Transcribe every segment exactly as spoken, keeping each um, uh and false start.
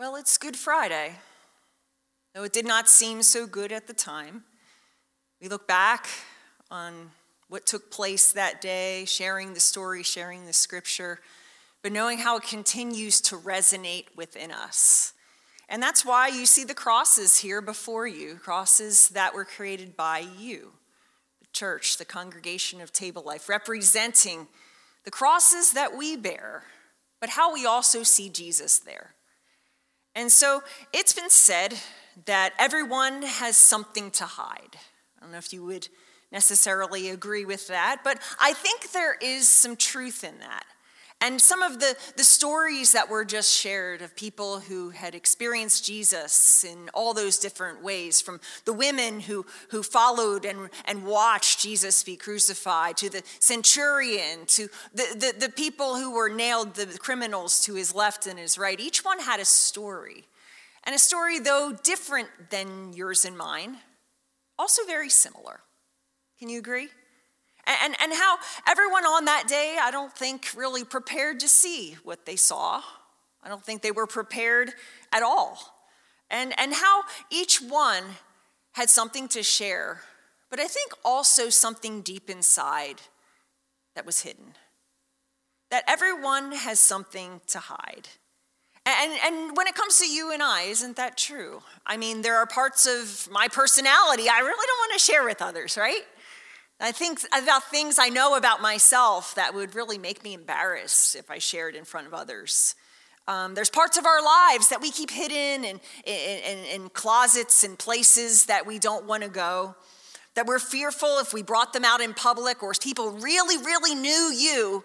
Well, it's Good Friday, though it did not seem so good at the time. We look back on what took place that day, sharing the story, sharing the scripture, but knowing how it continues to resonate within us. And that's why you see the crosses here before you, crosses that were created by you, the church, the congregation of Table Life, representing the crosses that we bear, but how we also see Jesus there. And so it's been said that everyone has something to hide. I don't know if you would necessarily agree with that, but I think there is some truth in that. And some of the, the stories that were just shared of people who had experienced Jesus in all those different ways, from the women who, who followed and, and watched Jesus be crucified, to the centurion, to the, the, the people who were nailed, the criminals to his left and his right. Each one had a story. And a story, though different than yours and mine, also very similar. Can you agree? And, and how everyone on that day, I don't think, really prepared to see what they saw. I don't think they were prepared at all. And, and how each one had something to share, but I think also something deep inside that was hidden. That everyone has something to hide. And, and when it comes to you and I, isn't that true? I mean, there are parts of my personality I really don't want to share with others, right? I think about things I know about myself that would really make me embarrassed if I shared in front of others. Um, there's parts of our lives that we keep hidden in, in, in, in closets and places that we don't want to go, that we're fearful if we brought them out in public or if people really, really knew you,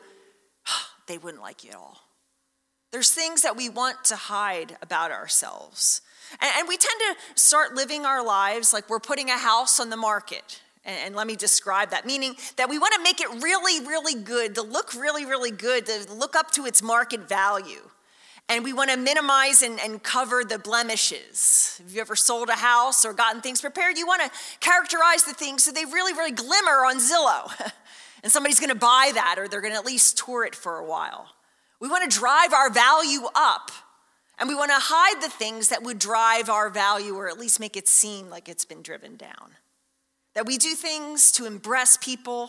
they wouldn't like you at all. There's things that we want to hide about ourselves. And, and we tend to start living our lives like we're putting a house on the market. And let me describe that, meaning that we want to make it really, really good, to look really, really good, to look up to its market value. And we want to minimize and, and cover the blemishes. Have you ever sold a house or gotten things prepared? You want to characterize the things so they really, really glimmer on Zillow. And somebody's going to buy that, or they're going to at least tour it for a while. We want to drive our value up. And we want to hide the things that would drive our value, or at least make it seem like it's been driven down. That we do things to impress people,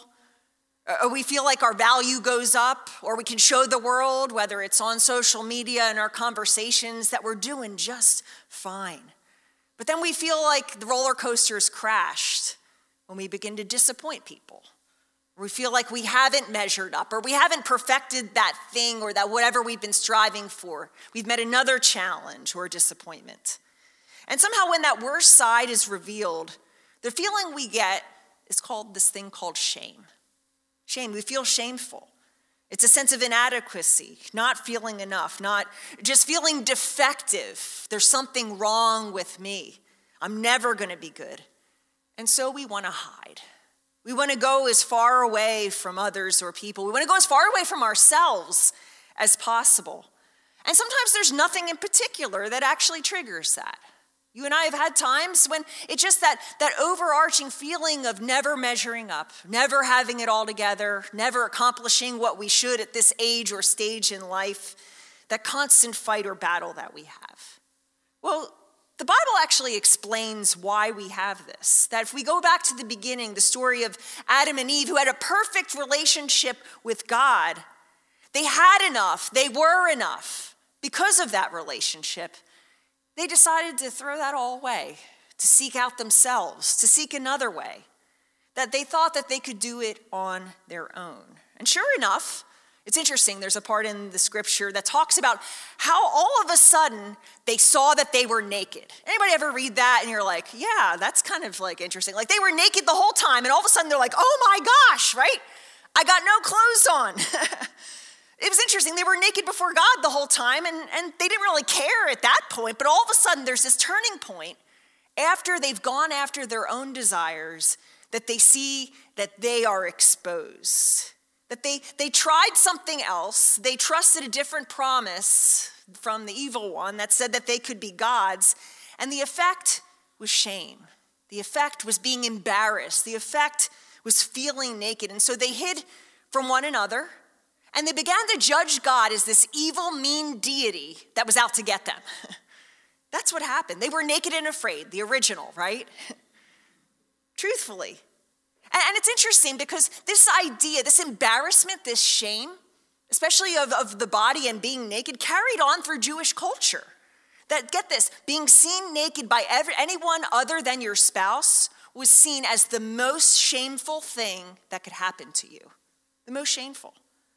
or we feel like our value goes up, or we can show the world, whether it's on social media and our conversations, that we're doing just fine. But then we feel like the roller coaster's crashed when we begin to disappoint people. We feel like we haven't measured up, or we haven't perfected that thing or that whatever we've been striving for. We've met another challenge or disappointment. And somehow when that worst side is revealed, the feeling we get is called this thing called shame. Shame, we feel shameful. It's a sense of inadequacy, not feeling enough, not just feeling defective. There's something wrong with me. I'm never going to be good. And so we want to hide. We want to go as far away from others or people. We want to go as far away from ourselves as possible. And sometimes there's nothing in particular that actually triggers that. You and I have had times when it's just that, that overarching feeling of never measuring up, never having it all together, never accomplishing what we should at this age or stage in life, that constant fight or battle that we have. Well, the Bible actually explains why we have this. That if we go back to the beginning, the story of Adam and Eve, who had a perfect relationship with God, they had enough, they were enough because of that relationship. They decided to throw that all away, to seek out themselves, to seek another way, that they thought that they could do it on their own. And sure enough, it's interesting, there's a part in the scripture that talks about how all of a sudden they saw that they were naked. Anybody ever read that and you're like, yeah, that's kind of like interesting. Like they were naked the whole time and all of a sudden they're like, oh my gosh, right? I got no clothes on. It was interesting. They were naked before God the whole time, and, and they didn't really care at that point. But all of a sudden, there's this turning point after they've gone after their own desires that they see that they are exposed, that they, they tried something else. They trusted a different promise from the evil one that said that they could be gods, and the effect was shame. The effect was being embarrassed. The effect was feeling naked, and so they hid from one another. And they began to judge God as this evil, mean deity that was out to get them. That's what happened. They were naked and afraid, the original, right? Truthfully. And, and it's interesting because this idea, this embarrassment, this shame, especially of, of the body and being naked, carried on through Jewish culture. That, get this, being seen naked by every, anyone other than your spouse was seen as the most shameful thing that could happen to you. The most shameful.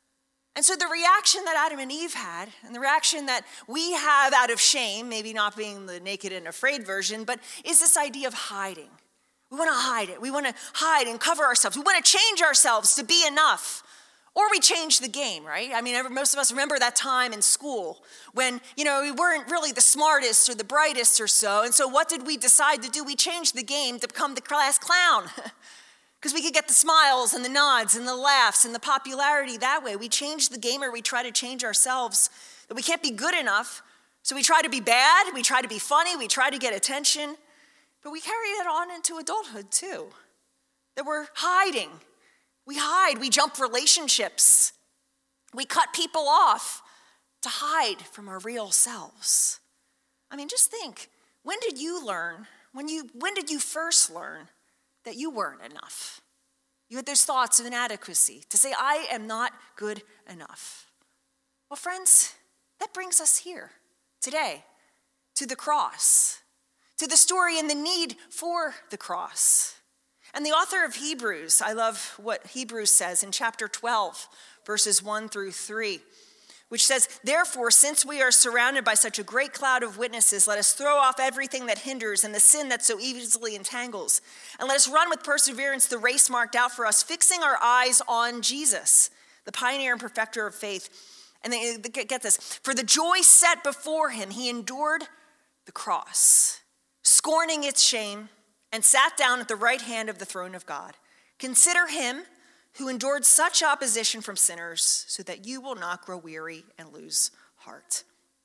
And so the reaction that Adam and Eve had, and the reaction that we have out of shame, maybe not being the naked and afraid version, but is this idea of hiding. We want to hide it. We want to hide and cover ourselves. We want to change ourselves to be enough. Or we change the game, right? I mean, most of us remember that time in school when, you know, we weren't really the smartest or the brightest or so. And so what did we decide to do? We changed the game to become the class clown. Because we could get the smiles and the nods and the laughs and the popularity that way. We changed the game, or we try to change ourselves. That we can't be good enough. So we try to be bad. We try to be funny. We try to get attention. But we carry that on into adulthood too. That we're hiding. We hide, we jump relationships. We cut people off to hide from our real selves. I mean, just think, when did you learn, when you when did you first learn that you weren't enough? You had those thoughts of inadequacy, to say, I am not good enough. Well, friends, that brings us here today, to the cross, to the story and the need for the cross. And the author of Hebrews, I love what Hebrews says in chapter twelve, verses one through three, which says, therefore, since we are surrounded by such a great cloud of witnesses, let us throw off everything that hinders and the sin that so easily entangles. And let us run with perseverance the race marked out for us, fixing our eyes on Jesus, the pioneer and perfecter of faith. And they, get this, for the joy set before him, he endured the cross, scorning its shame, and sat down at the right hand of the throne of God. Consider him who endured such opposition from sinners, so that you will not grow weary and lose heart.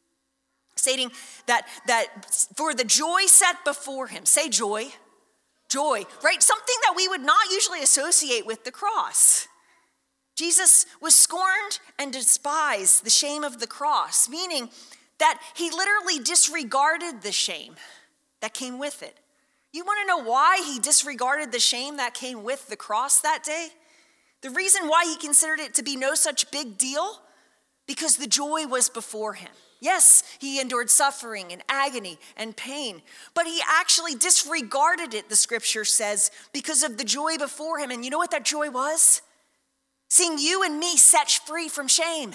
Stating that, that for the joy set before him, say joy, joy, right? Something that we would not usually associate with the cross. Jesus was scorned and despised the shame of the cross, meaning that he literally disregarded the shame that came with it. You want to know why he disregarded the shame that came with the cross that day? The reason why he considered it to be no such big deal? Because the joy was before him. Yes, he endured suffering and agony and pain, but he actually disregarded it, the scripture says, because of the joy before him. And you know what that joy was? Seeing you and me set free from shame.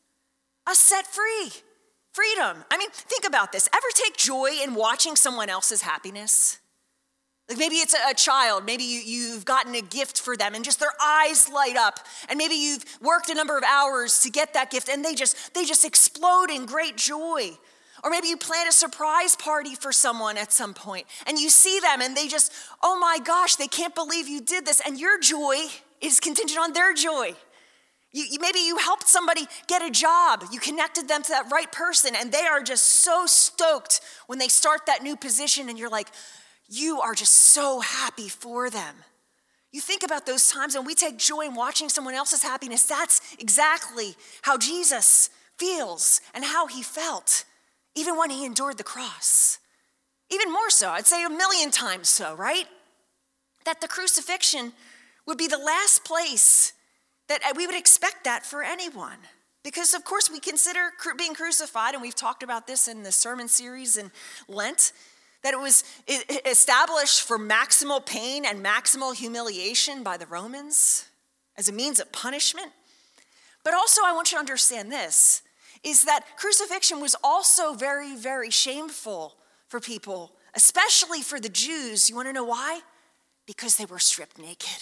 Us set free. Freedom. I mean, think about this. Ever take joy in watching someone else's happiness? Like maybe it's a child, maybe you, you've gotten a gift for them and just their eyes light up. And maybe you've worked a number of hours to get that gift and they just they just explode in great joy. Or maybe you plan a surprise party for someone at some point and you see them and they just, oh my gosh, they can't believe you did this. And your joy is contingent on their joy. You, you, maybe you helped somebody get a job. You connected them to that right person and they are just so stoked when they start that new position and you're like, you are just so happy for them. You think about those times when we take joy in watching someone else's happiness. That's exactly how Jesus feels and how he felt, even when he endured the cross. Even more so, I'd say a million times so, right? That the crucifixion would be the last place that we would expect that for anyone. Because of course we consider being crucified, and we've talked about this in the sermon series in Lent, that it was established for maximal pain and maximal humiliation by the Romans as a means of punishment. But also I want you to understand this, is that crucifixion was also very, very shameful for people, especially for the Jews. You want to know why? Because they were stripped naked.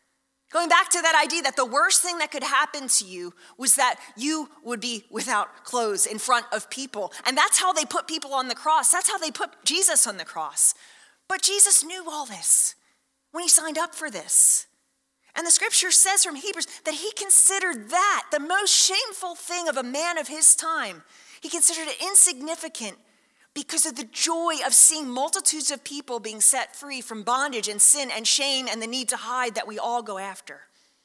Going back to that idea that the worst thing that could happen to you was that you would be without clothes in front of people. And that's how they put people on the cross. That's how they put Jesus on the cross. But Jesus knew all this when he signed up for this. And the scripture says from Hebrews that he considered that the most shameful thing of a man of his time. He considered it insignificant because of the joy of seeing multitudes of people being set free from bondage and sin and shame and the need to hide that we all go after.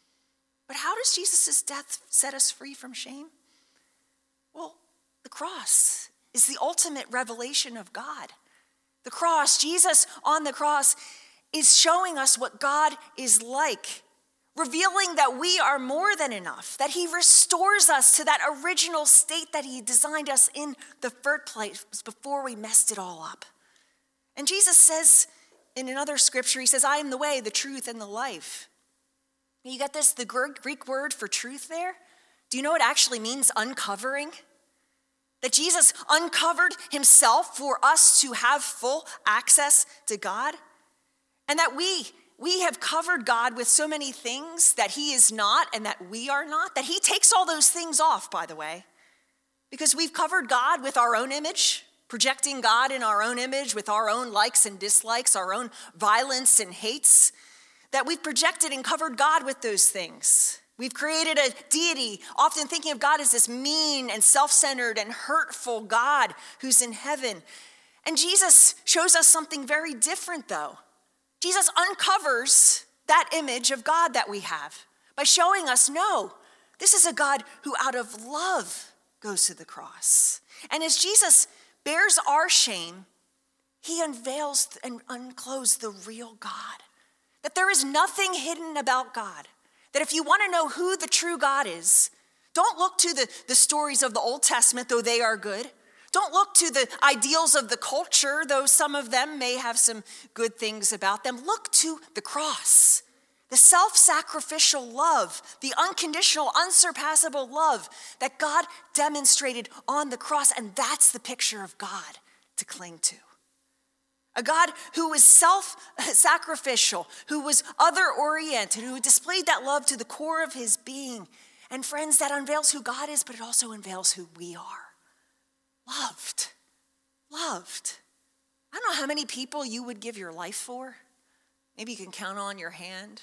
But how does Jesus' death set us free from shame? Well, the cross is the ultimate revelation of God. The cross, Jesus on the cross, is showing us what God is like, revealing that we are more than enough, that he restores us to that original state that he designed us in the first place before we messed it all up. And Jesus says in another scripture, he says, I am the way, the truth, and the life. You got this, the Greek word for truth there? Do you know what it actually means, uncovering? That Jesus uncovered himself for us to have full access to God. And that we, we have covered God with so many things that he is not and that we are not. That he takes all those things off, by the way. Because we've covered God with our own image, projecting God in our own image with our own likes and dislikes, our own violence and hates. That we've projected and covered God with those things. We've created a deity, often thinking of God as this mean and self-centered and hurtful God who's in heaven. And Jesus shows us something very different, though. Jesus uncovers that image of God that we have by showing us, no, this is a God who out of love goes to the cross. And as Jesus bears our shame, he unveils and unclothes the real God. That there is nothing hidden about God. That if you want to know who the true God is, don't look to the, the stories of the Old Testament, though they are good. Don't look to the ideals of the culture, though some of them may have some good things about them. Look to the cross, the self-sacrificial love, the unconditional, unsurpassable love that God demonstrated on the cross. And that's the picture of God to cling to. A God who was self-sacrificial, who was other-oriented, who displayed that love to the core of his being. And friends, that unveils who God is, but it also unveils who we are. Loved. Loved. I don't know how many people you would give your life for. Maybe you can count on your hand.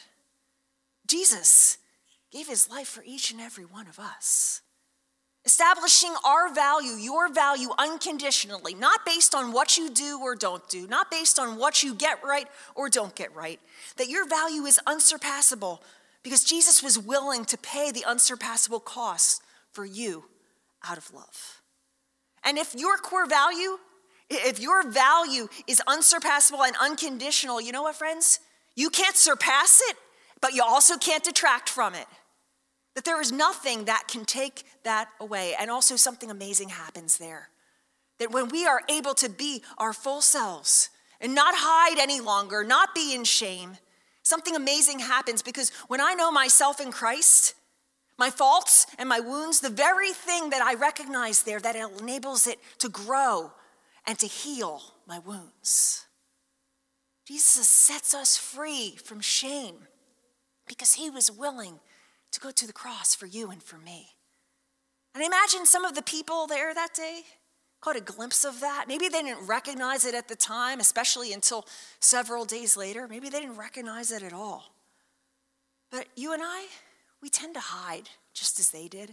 Jesus gave his life for each and every one of us. Establishing our value, your value unconditionally, not based on what you do or don't do, not based on what you get right or don't get right. That your value is unsurpassable because Jesus was willing to pay the unsurpassable cost for you out of love. And if your core value, if your value is unsurpassable and unconditional, you know what, friends? You can't surpass it, but you also can't detract from it. That there is nothing that can take that away. And also something amazing happens there. That when we are able to be our full selves and not hide any longer, not be in shame, something amazing happens because when I know myself in Christ, my faults and my wounds, the very thing that I recognize there that enables it to grow and to heal my wounds. Jesus sets us free from shame because he was willing to go to the cross for you and for me. And I imagine some of the people there that day caught a glimpse of that. Maybe they didn't recognize it at the time, especially until several days later. Maybe they didn't recognize it at all. But you and I, we tend to hide just as they did.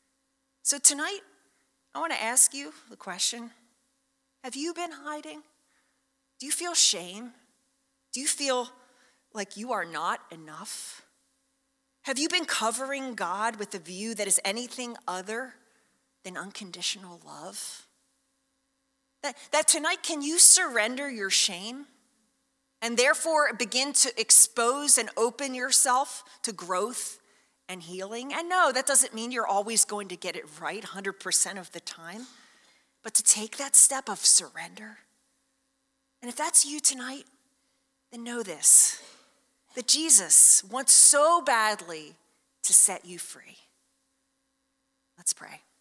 So tonight, I want to ask you the question, have you been hiding? Do you feel shame? Do you feel like you are not enough? Have you been covering God with a view that is anything other than unconditional love? That, that tonight, can you surrender your shame and therefore begin to expose and open yourself to growth and healing? And no, that doesn't mean you're always going to get it right one hundred percent of the time, but to take that step of surrender. And if that's you tonight, then know this, that Jesus wants so badly to set you free. Let's pray.